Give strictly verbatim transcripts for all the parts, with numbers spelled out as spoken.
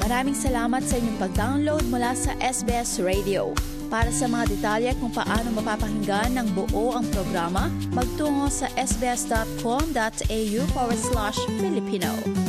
Maraming salamat sa inyong pag-download mula sa S B S Radio. Para sa mga detalye kung paano mapapakinggan ng buo ang programa, magtungo sa sbs.com.au forward slash Filipino.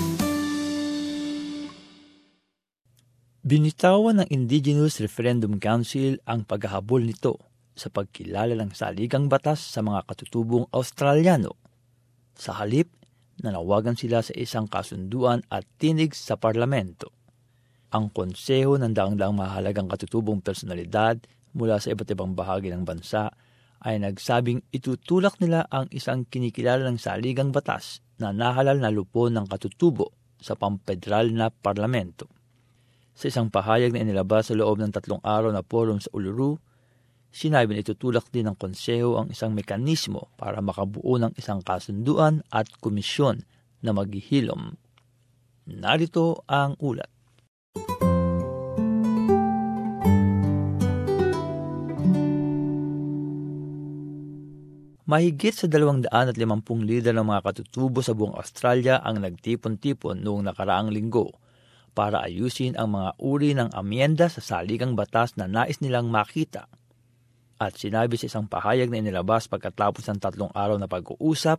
Binitawan ng Indigenous Referendum Council ang paghahabol nito sa pagkilala ng saligang batas sa mga katutubong Australiano. Sa halip, nanawagan sila sa isang kasunduan at tinig sa parlamento. Ang konseho ng daang-daang mahalagang katutubong personalidad mula sa iba't ibang bahagi ng bansa ay nagsabing itutulak nila ang isang kinikilala ng saligang batas na nahalal na lupon ng katutubo sa pampedral na parlamento. Sa isang pahayag na inilabas sa loob ng tatlong araw na forum sa Uluru, sinabi na itutulak din ng konseho ang isang mekanismo para makabuo ng isang kasunduan at komisyon na maghihilom. Narito ang ulat. Mahigit sa dalawang daan at limampung lider ng mga katutubo sa buong Australia ang nagtipon-tipon noong nakaraang linggo para ayusin ang mga uri ng amyenda sa saligang batas na nais nilang makita. At sinabi sa isang pahayag na inilabas pagkatapos ng tatlong araw na pag-uusap,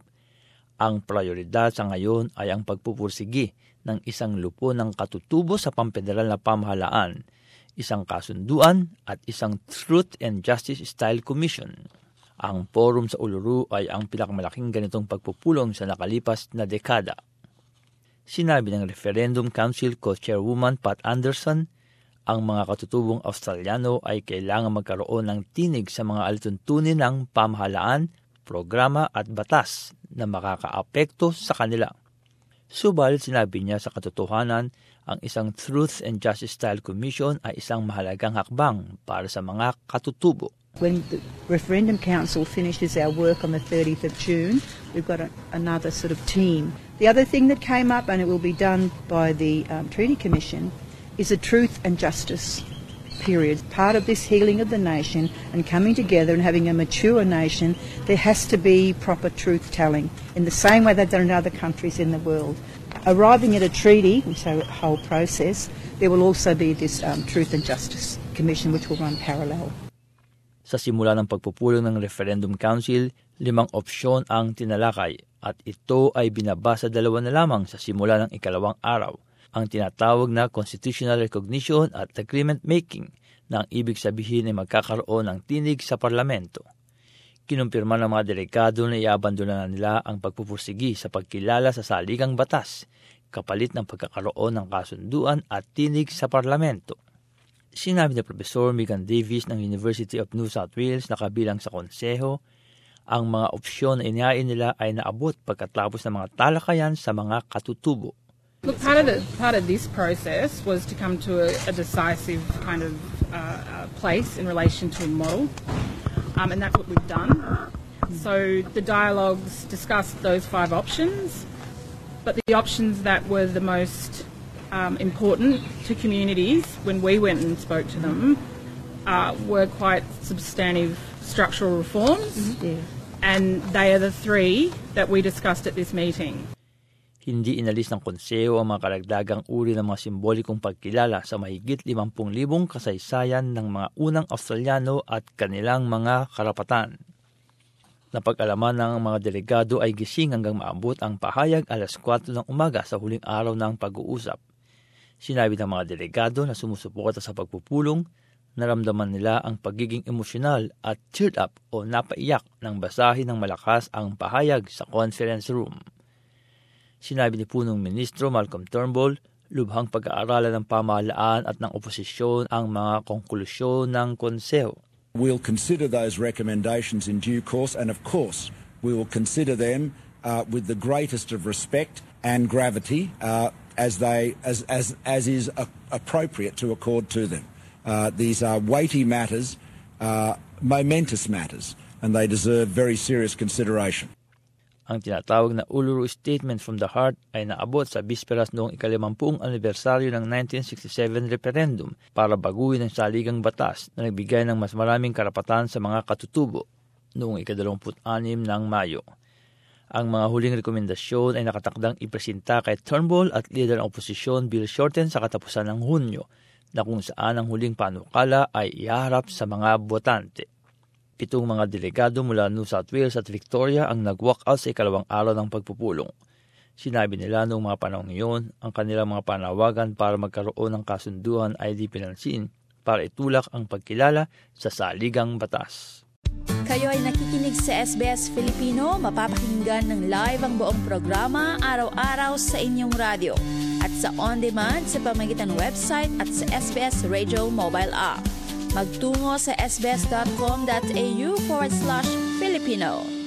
ang prioridad sa ngayon ay ang pagpupursigi ng isang lupon ng katutubo sa pampederal na pamahalaan, isang kasunduan at isang Truth and Justice Style Commission. Ang forum sa Uluru ay ang pinakamalaking ganitong pagpupulong sa nakalipas na dekada. Sinabi ng Referendum Council Co-Chairwoman Pat Anderson, ang mga katutubong Australiano ay kailangan magkaroon ng tinig sa mga alituntunin ng pamahalaan, programa at batas na makakaapekto sa kanila. Subalit sinabi niya sa katotohanan, ang isang Truth and Justice Style Commission ay isang mahalagang hakbang para sa mga katutubo. When the Referendum Council finishes our work on the thirtieth of June, we've got a, another sort of team. The other thing that came up, and it will be done by the um, Treaty Commission, is a truth and justice period. Part of this healing of the nation and coming together and having a mature nation, there has to be proper truth-telling in the same way they've done in other countries in the world. Arriving at a treaty, which is a whole process, there will also be this um, Truth and Justice Commission which will run parallel. Sa simula ng pagpupulong ng Referendum Council, limang opsyon ang tinalakay at ito ay binabasa dalawa na lamang sa simula ng ikalawang araw, ang tinatawag na Constitutional Recognition at Agreement Making na ang ibig sabihin ay magkakaroon ng tinig sa parlamento. Kinumpirma ng mga delegado na iabandona na nila ang pagpupursigi sa pagkilala sa saligang batas, kapalit ng pagkakaroon ng kasunduan at tinig sa parlamento. Sinabi ni Professor Megan Davis ng University of New South Wales na kabilang sa konseho, ang mga opsyon na inihain nila ay naabot pagkatapos ng mga talakayan sa mga katutubo. Look, part of, the, part of this process was to come to a, a decisive kind of uh, uh, place in relation to a model, um, and that's what we've done. So the dialogues discussed those five options, but the options that were the most Um, important to communities when we went and spoke to them uh, were quite substantive structural reforms, mm-hmm. and they are the three that we discussed at this meeting. Hindi inalis ng konseho ang mga karagdagang uri ng mga simbolikong pagkilala sa mahigit limampung libong kasaysayan ng mga unang Australiano at kanilang mga karapatan. Napag-alaman ng mga delegado ay gising hanggang maabot ang pahayag alas kwatro ng umaga sa huling araw ng pag-uusap. Sinabi ng mga delegado na sumusuporta sa pagpupulong, naramdaman nila ang pagiging emosyonal at cheered up o napaiyak nang basahin ng malakas ang pahayag sa conference room. Sinabi ni Punong Ministro Malcolm Turnbull, lubhang pag-aaralan ng pamahalaan at ng oposisyon ang mga konklusyon ng konseho. We'll consider those recommendations in due course, and of course we will consider them uh, with the greatest of respect and gravity uh, as they as as as is uh, appropriate to accord to them. Uh, these are weighty matters, uh, momentous matters, and they deserve very serious consideration. Ang tinatawag na Uluru Statement from the Heart ay naabot sa bisperas noong ikalimampung anibersaryo ng nineteen sixty-seven referendum para baguhin ang saligang batas na nagbigay ng mas maraming karapatan sa mga katutubo noong ikadalawamput-anim ng Mayo. Ang mga huling rekomendasyon ay nakatakdang ipresenta kay Turnbull at leader ng oposisyon Bill Shorten sa katapusan ng Hunyo, na kung saan ang huling panukala ay iharap sa mga botante. Pitong mga delegado mula New South Wales at Victoria ang nag-walkout sa ikalawang araw ng pagpupulong. Sinabi nila noong mga panahon ngayon, ang kanilang mga panawagan para magkaroon ng kasunduan ay di pinansin para itulak ang pagkilala sa saligang batas. Kayo ay nakikinig sa S B S Filipino, mapapakinggan ng live ang buong programa araw-araw sa inyong radyo at sa on-demand sa pamamagitan ng website at sa S B S Radio mobile app. Magtungo sa sbs.com.au forward slash Filipino.